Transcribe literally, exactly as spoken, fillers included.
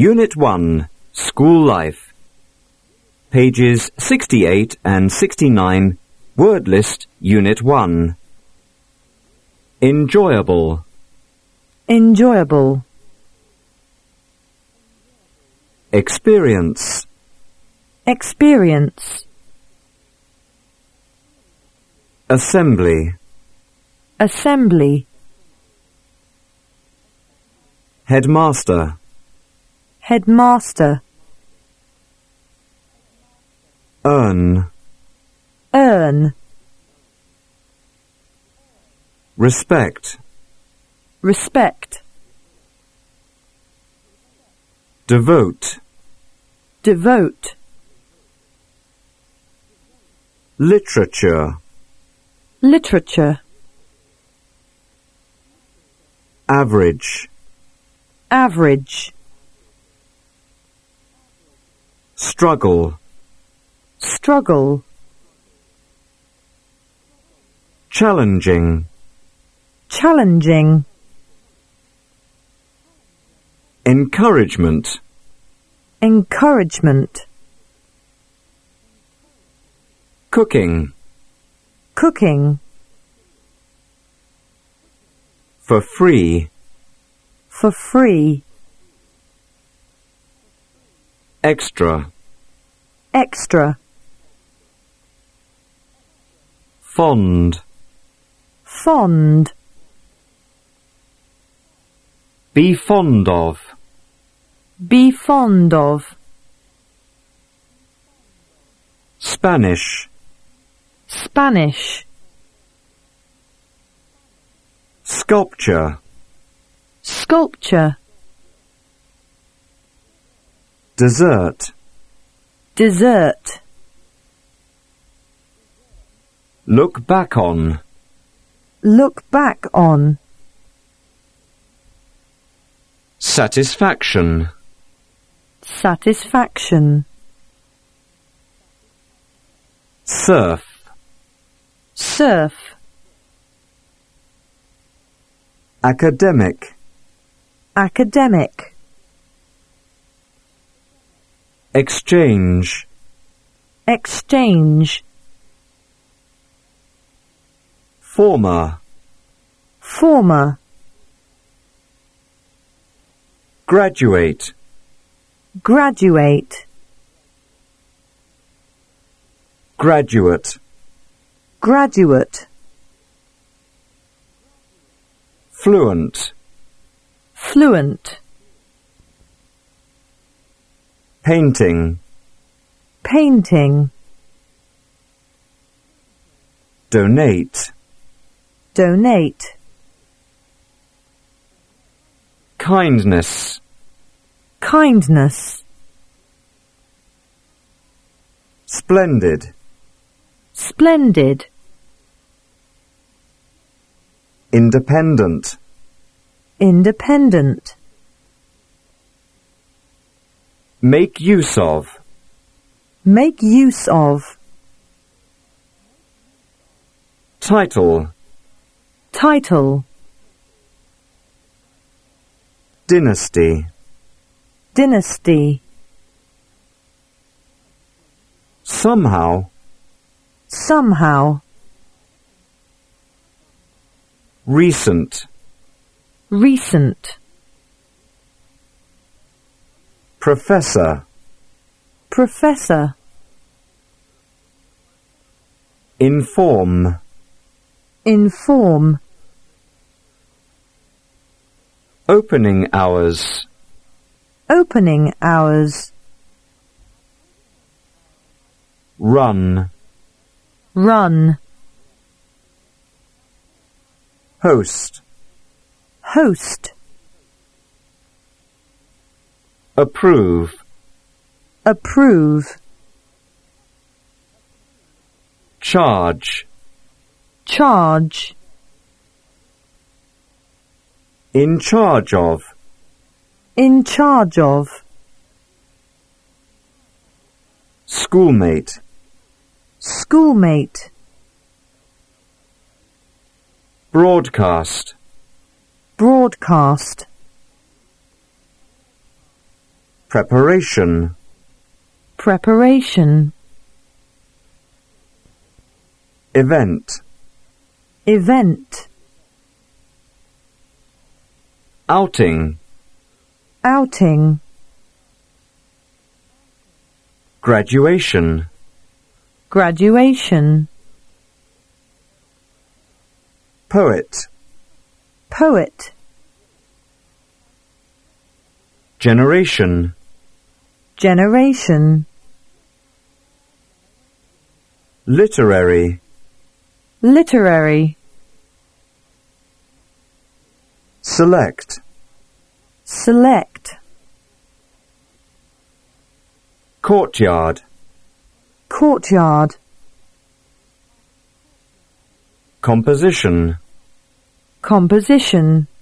Unit one, School Life. Pages sixty-eight and sixty-nine, Word List, Unit one. Enjoyable. Enjoyable. Experience. Experience. Assembly. Assembly. Headmaster. Headmaster. Earn. Earn. Respect. Respect. Devote. Devote. Literature. Literature. Average. Average. Struggle. Struggle. Challenging. Challenging. Encouragement. Encouragement. Cooking. Cooking. For free. For free. Extra. Extra. Fond. Fond. Be fond of. Be fond of. Spanish. Spanish. Sculpture. Sculpture. Dessert. Dessert. Look back on. Look back on. Satisfaction. Satisfaction. Surf. Surf. Academic. Academic. Exchange. Exchange. Former. Former. Graduate. Graduate. Graduate. Graduate. Fluent. Fluent. Painting. Painting. Donate. Donate. Kindness. Kindness. Splendid. Splendid. Independent. Independent. Make use of. Make use of. Title. Title. Dynasty. Dynasty. Somehow. Somehow. Recent. Recent. Professor. Professor. Inform. Inform. Opening hours. Opening hours. Run. Run. Host. Host. Approve. Approve. Charge. Charge. In charge of. In charge of. Schoolmate. Schoolmate. Broadcast. Broadcast. preparation, preparation, event, event, outing, outing, graduation, graduation, poet, poet, generation, generation, literary, literary, select, select, courtyard, courtyard, composition, composition,